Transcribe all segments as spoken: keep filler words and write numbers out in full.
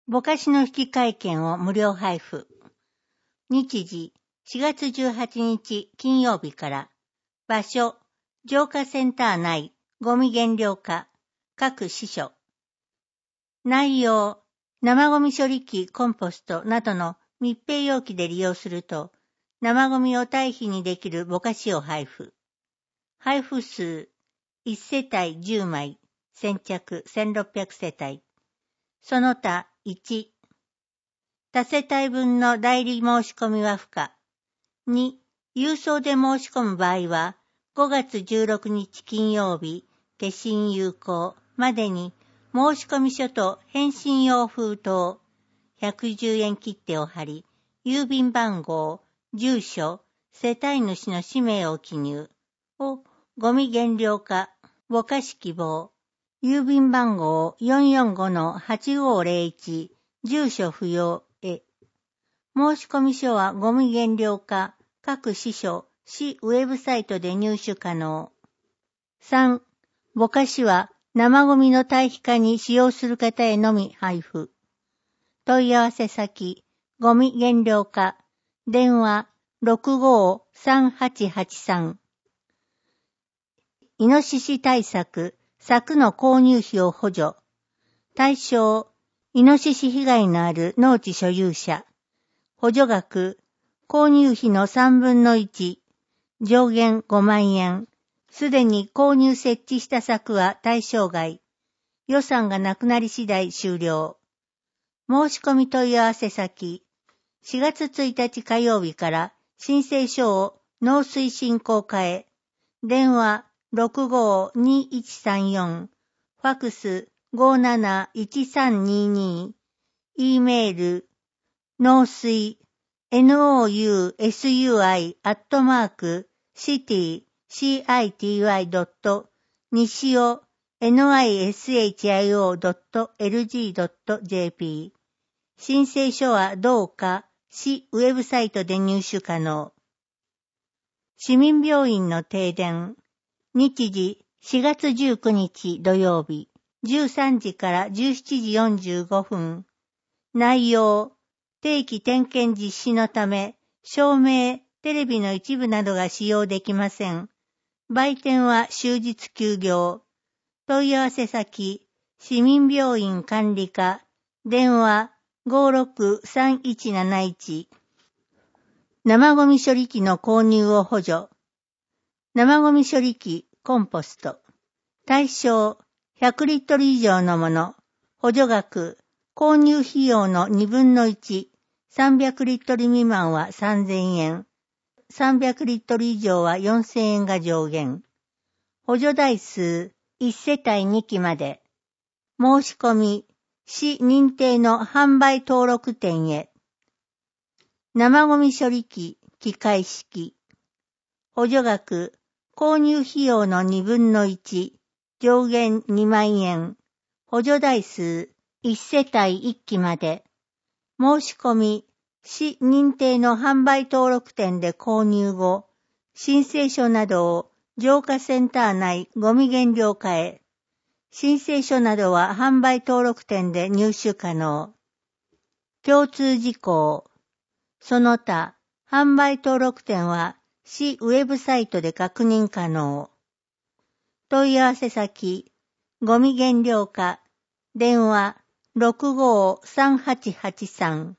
ぼかしの引換券を無料配布。日時しがつじゅうはちにち金曜日から。場所、浄化センター内、ゴミ減量課、各支所。内容、生ゴミ処理機、コンポストなどの密閉容器で利用すると、生ゴミを堆肥にできるぼかしを配布。配布数、いちせたいじゅうまい、先着せんろっぴゃくせたい。その他いち、多世帯分の代理申し込みは不可。に、郵送で申し込む場合は、ごがつじゅうろくにち金曜日、消印有効までに申し込み書と返信用封筒、ひゃくじゅうえん切手を貼り、郵便番号、住所、世帯主の氏名を記入をゴミ減量課、ぼかし希望、郵便番号 よんよんごのはちごーぜろいち、住所不要へ。申込書はゴミ減量課、各支所、市ウェブサイトで入手可能。さん、ぼかしは生ゴミの堆肥化に使用する方へのみ配布。問い合わせ先、ゴミ減量課、電話 ろくごーさんはちはちさん。イノシシ対策、柵の購入費を補助。対象、イノシシ被害のある農地所有者。補助額、購入費のさんぶんのいち、上限ごまんえん。すでに購入設置した柵は対象外。予算がなくなり次第終了。申し込み問い合わせ先、しがつついたち火曜日から申請書を農水振興課へ。電話 ろくごーにいちさんよん、ファクス ごーなないちさんにに、E メール、農水、ノースイアットマーク、シティ、シティ ドット、西尾、ノシオ ドット エルジー ドット ジェーピー。申請書は同課、市ウェブサイトで入手可能。市民病院の停電。日時しがつじゅうくにち土曜日、じゅうさんじからじゅうしちじよんじゅうごふん。内容、定期点検実施のため、照明、テレビの一部などが使用できません。売店は終日休業。問い合わせ先、市民病院管理課、電話 ごーろくさんいちなないち。生ゴミ処理機の購入を補助。生ゴミ処理機、コンポスト。対象、ひゃくリットル以上のもの。補助額、購入費用のにぶんのいち。さんびゃくリットル未満はさんぜんえん。さんびゃくリットル以上はよんせんえんが上限。補助台数、いちせたいにきまで。申し込み、市認定の販売登録店へ。生ゴミ処理機、機械式。補助額、購入費用のにぶんのいち、上限にまんえん。補助台数、いちせたいいっきまで。申し込み、市認定の販売登録店で購入後、申請書などを浄化センター内ゴミ減量課へ。申請書などは販売登録店で入手可能。共通事項。その他、販売登録店は市ウェブサイトで確認可能。問い合わせ先、ゴミ減量課、電話ろくごーさんはちはちさん。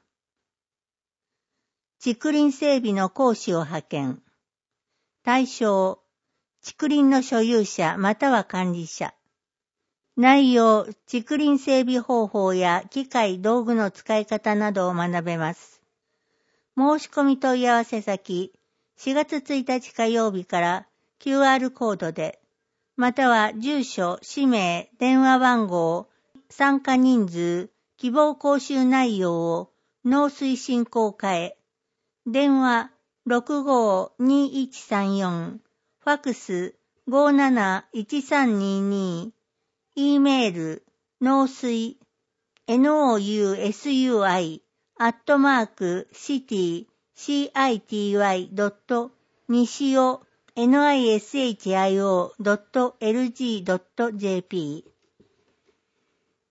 竹林整備の講師を派遣。対象、竹林の所有者または管理者。内容、竹林整備方法や機械道具の使い方などを学べます。申し込み問い合わせ先、しがつついたち火曜日から キューアール コードで、または住所、氏名、電話番号、参加人数、希望講習内容を農水振興課へ。電話 ろくごーにいちさんよん、ファクス ごーなないちさんにに、E メール、農水、ノースイアットマーク、シティ、シティ ドット、西尾、ノシオ ドット エルジー ドット ジェーピー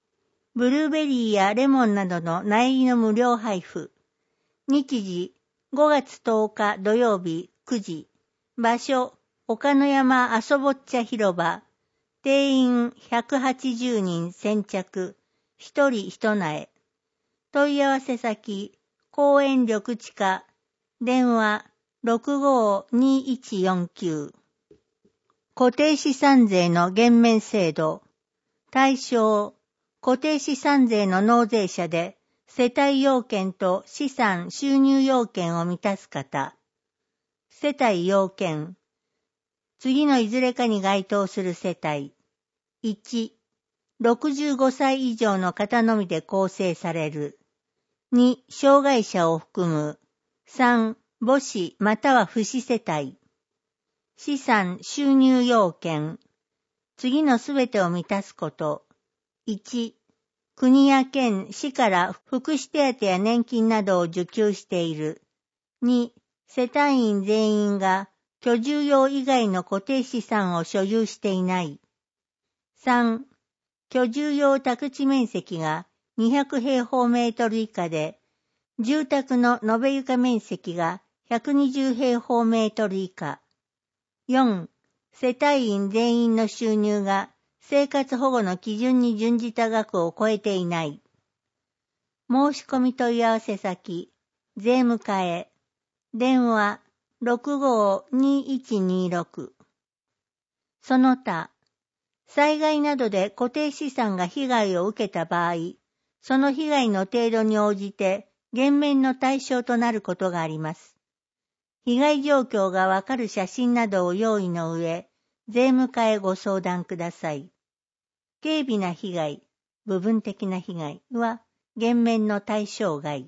ブルーベリーやレモンなどの苗木の無料配布。日時、ごがつとおか土曜日くじ。場所、岡野山あそぼっちゃ広場。定員ひゃくはちじゅうにん先着。ひとりひと苗。問い合わせ先、公園緑地課。電話、ろくごーにいちよんきゅう。固定資産税の減免制度。対象、固定資産税の納税者で、世帯要件と資産収入要件を満たす方。世帯要件。次のいずれかに該当する世帯。いち、ろくじゅうごさい以上の方のみで構成される。に、障害者を含む。さん、母子または父子世帯。資産収入要件。次のすべてを満たすこと。いち、国や県、市から福祉手当や年金などを受給している。に、世帯員全員が居住用以外の固定資産を所有していない。さん、居住用宅地面積がにひゃくへいほうメートル以下で、住宅の延べ床面積がひゃくにじゅうへいほうメートル以下。よん、世帯員全員の収入が生活保護の基準に準じた額を超えていない。申し込み問い合わせ先、税務課へ。電話、ろくごーにいちにろく。その他、災害などで固定資産が被害を受けた場合、その被害の程度に応じて減免の対象となることがあります。被害状況がわかる写真などを用意の上、税務課へご相談ください。軽微な被害、部分的な被害は減免の対象外。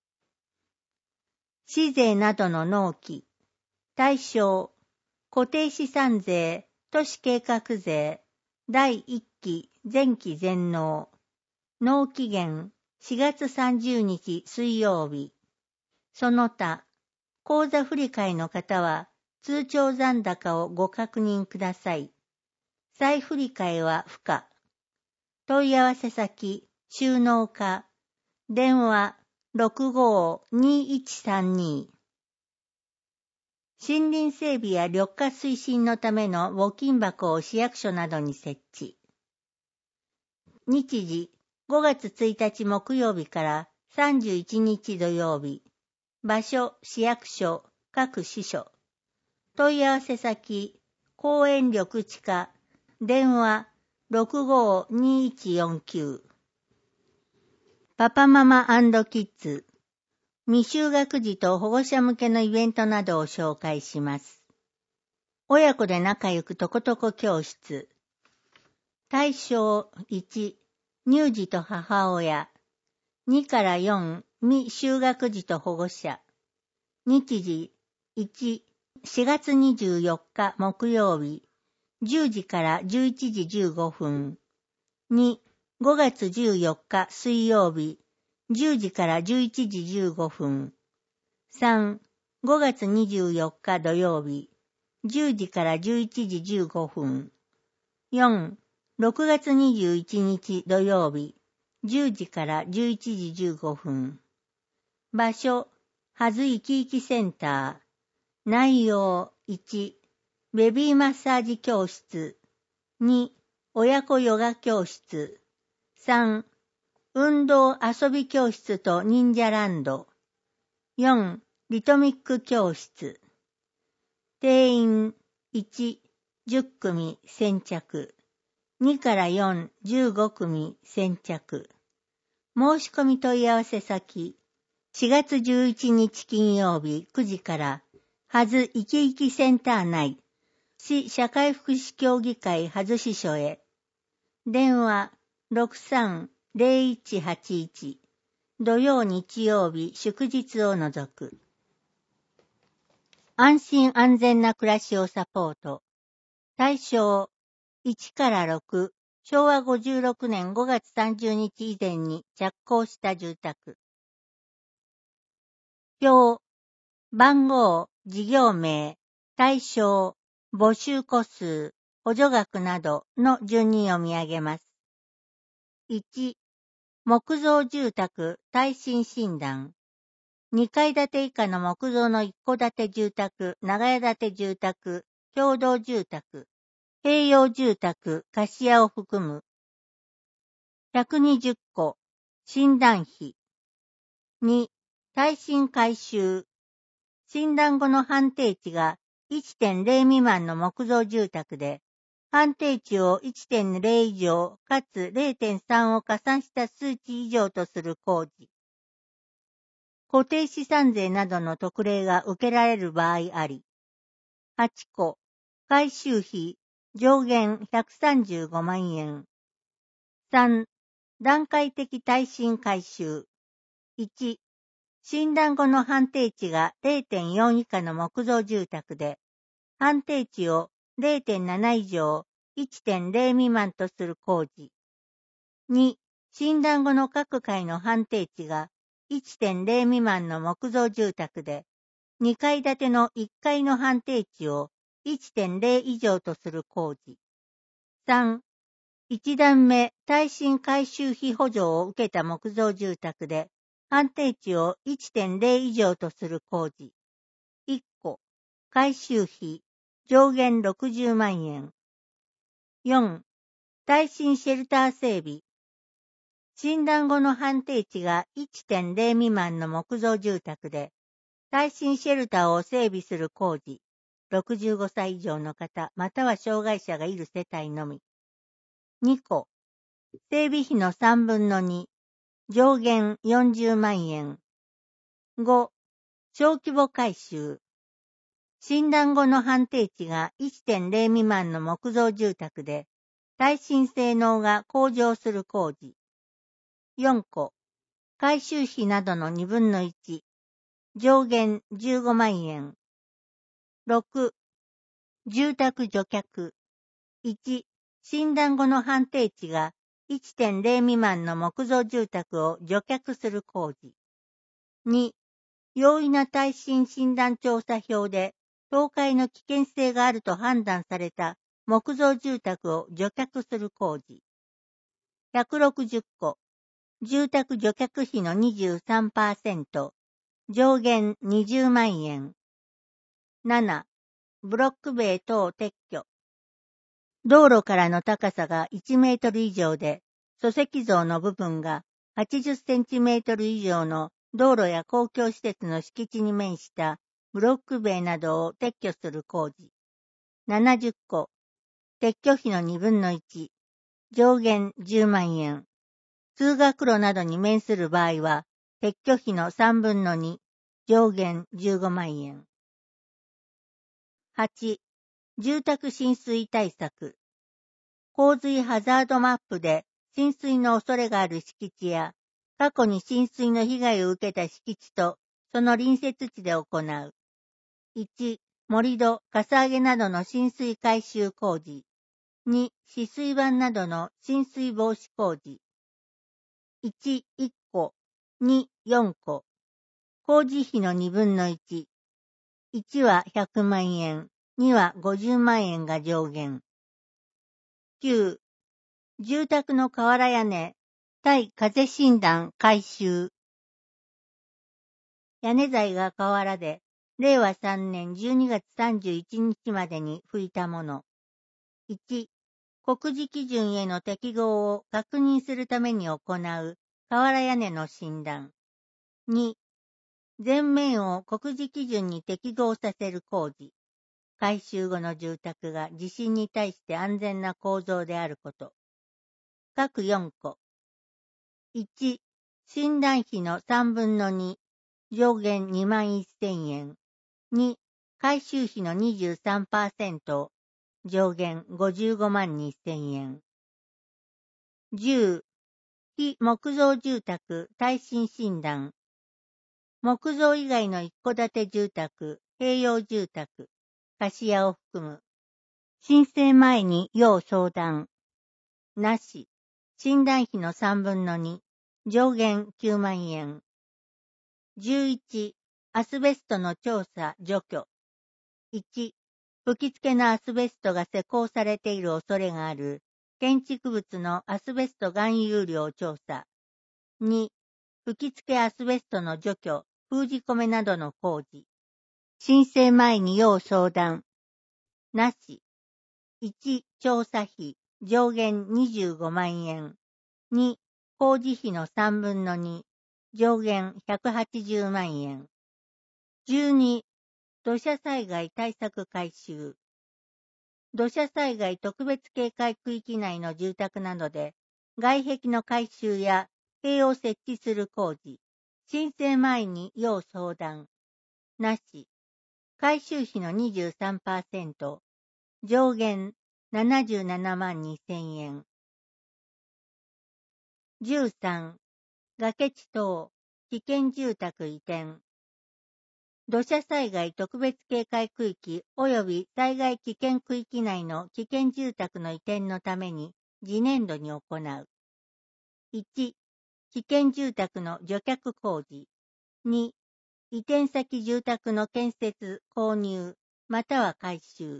市税などの納期。対象、固定資産税、都市計画税、だいいっき前期全納。納期限、しがつさんじゅうにち水曜日。その他、口座振替の方は通帳残高をご確認ください。再振替は不可。問い合わせ先、収納課。電話、ろくごーにいちさんに。森林整備や緑化推進のための募金箱を市役所などに設置。日時、ごがつついたち木曜日からさんじゅういちにち土曜日。場所、市役所、各支所。問い合わせ先、公園緑地課。電話、ろくごーにいちよんきゅう。パパママ&キッズ。未就学児と保護者向けのイベントなどを紹介します。親子で仲良くとことこ教室。対象いち、乳児と母親。にからよん、未就学児と保護者。日時いち、しがつにじゅうよっか木曜日。じゅうじからじゅういちじじゅうごふん。に、ごがつじゅうよっか水曜日。じゅうじからじゅういちじじゅうごふん。さん、ごがつにじゅうよっか土曜日。じゅうじからじゅういちじじゅうごふん。よん、ろくがつにじゅういちにち土曜日。じゅうじからじゅういちじじゅうごふん。場所、はずいきいきセンター。内容いち、ベビーマッサージ教室。に、親子ヨガ教室。さん、運動遊び教室と忍者ランド。よん、リトミック教室。定員いち、じゅっくみ先着。にからよん、じゅうごくみ先着。申し込み問い合わせ先。しがつじゅういちにち金曜日くじから、はずいきいきセンター内、市社会福祉協議会はず支所へ。電話ろくさんぜろいちはちいち。土曜日曜日祝日を除く。安心安全な暮らしをサポート。対象いちからろく、しょうわごじゅうろくねんごがつさんじゅうにち以前に着工した住宅。表、番号、事業名、対象、募集個数、補助額などの順に読み上げます。いち、 木造住宅耐震診断。にかい建て以下の木造の一戸建て住宅、長屋建て住宅、共同住宅、併用住宅、貸家を含む。ひゃくにじゅっこ、診断費。に、耐震改修。診断後の判定値が いってんゼロ 未満の木造住宅で、判定値を いってんゼロ 以上かつ ゼロてんさん を加算した数値以上とする工事。固定資産税などの特例が受けられる場合あり。はちこ、改修費上限ひゃくさんじゅうごまんえん。さん、段階的耐震改修。いち、診断後の判定値が ゼロてんよん 以下の木造住宅で、判定値を ゼロてんなな 以上 いってんゼロ 未満とする工事。に、診断後の各階の判定値が いってんゼロ 未満の木造住宅で、にかい建てのいっかいの判定値を いってんゼロ 以上とする工事。さん、いち段目耐震改修費補助を受けた木造住宅で、判定値を いってんゼロ 以上とする工事。いっこ、改修費上限ろくじゅうまんえん。よん、耐震シェルター整備。診断後の判定値が いってんゼロ 未満の木造住宅で、耐震シェルターを整備する工事。ろくじゅうごさい以上の方、または障害者がいる世帯のみ。にこ、整備費のさんぶんのに、上限よんじゅうまんえん。ご、小規模改修。診断後の判定値が いってんゼロ 未満の木造住宅で、耐震性能が向上する工事。よんこ、改修費などのにぶんのいち、上限じゅうごまんえん。ろく、住宅除却。いち、診断後の判定値が いってんゼロ 未満の木造住宅を除却する工事。に、容易な耐震診断調査票で倒壊の危険性があると判断された木造住宅を除却する工事。ひゃくろくじゅっこ、住宅除却費の にじゅうさんパーセント、上限にじゅうまんえん。なな、ブロック塀等撤去。道路からの高さがいちメートル以上で、礎石像の部分がはちじゅっセンチメートル以上の道路や公共施設の敷地に面したブロック塀などを撤去する工事。ななじゅっこ、撤去費のにぶんのいち、上限じゅうまんえん。通学路などに面する場合は、撤去費のさんぶんのに、上限じゅうごまんえん。はち、住宅浸水対策。洪水ハザードマップで浸水の恐れがある敷地や、過去に浸水の被害を受けた敷地とその隣接地で行う。いち、盛り土、かさ上げなどの浸水改修工事。に、止水板などの浸水防止工事。いち、いっこ。に、よんこ。工事費のにぶんのいち。いちはひゃくまんえん。にはごじゅうまんえんが上限。きゅう、住宅の瓦屋根、対風診断改修。屋根材が瓦で、れいわさんねんじゅうにがつさんじゅういちにちまでに拭いたもの。いち、国事基準への適合を確認するために行う瓦屋根の診断。に、全面を国事基準に適合させる工事。改修後の住宅が地震に対して安全な構造であること。各よんこ。いち、診断費のさんぶんのに、上限にまんせんえん。に、改修費の にじゅうさんパーセント、上限ごじゅうごまんにせんえん。じゅう、非木造住宅耐震診断。木造以外の一戸建て住宅、併用住宅、貸家を含む。申請前に要相談。なし。診断費のさんぶんのに、上限きゅうまんえん。じゅういち、アスベストの調査除去。いち、吹き付けのアスベストが施工されている恐れがある建築物のアスベスト含有量調査。 に、吹き付けアスベストの除去、封じ込めなどの工事。申請前に要相談。なし。いち、調査費、上限にじゅうごまんえん。に、工事費のさんぶんのに、上限ひゃくはちじゅうまんえん。じゅうに、土砂災害対策改修。土砂災害特別警戒区域内の住宅などで、外壁の改修や塀を設置する工事。申請前に要相談。なし。改修費の にじゅうさんパーセント。上限ななじゅうななまんにせんえん。じゅうさん、崖地等、危険住宅移転。土砂災害特別警戒区域及び災害危険区域内の危険住宅の移転のために次年度に行う。いち、危険住宅の除却工事。に、移転先住宅の建設、購入、または改修。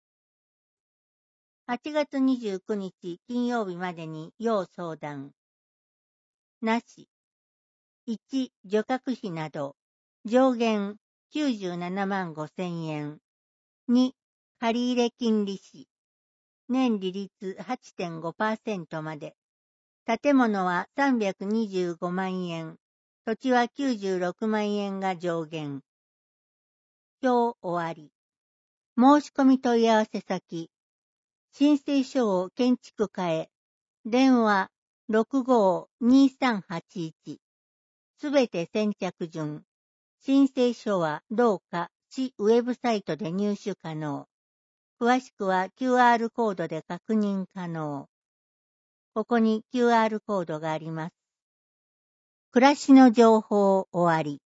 はちがつにじゅうくにち金曜日までに要相談。なし。いち、除却費など、上限きゅうじゅうななまんごせんえん。に、借入金利子。年利率 はちてんごパーセント まで。建物はさんびゃくにじゅうごまんえん。土地はきゅうじゅうろくまんえんが上限。表終わり。申し込み問い合わせ先。申請書を建築課へ。電話 ろくごーにーさんはちいち。すべて先着順。申請書は同課市ウェブサイトで入手可能。詳しくは キューアール コードで確認可能。ここに キューアール コードがあります。暮らしの情報終わり。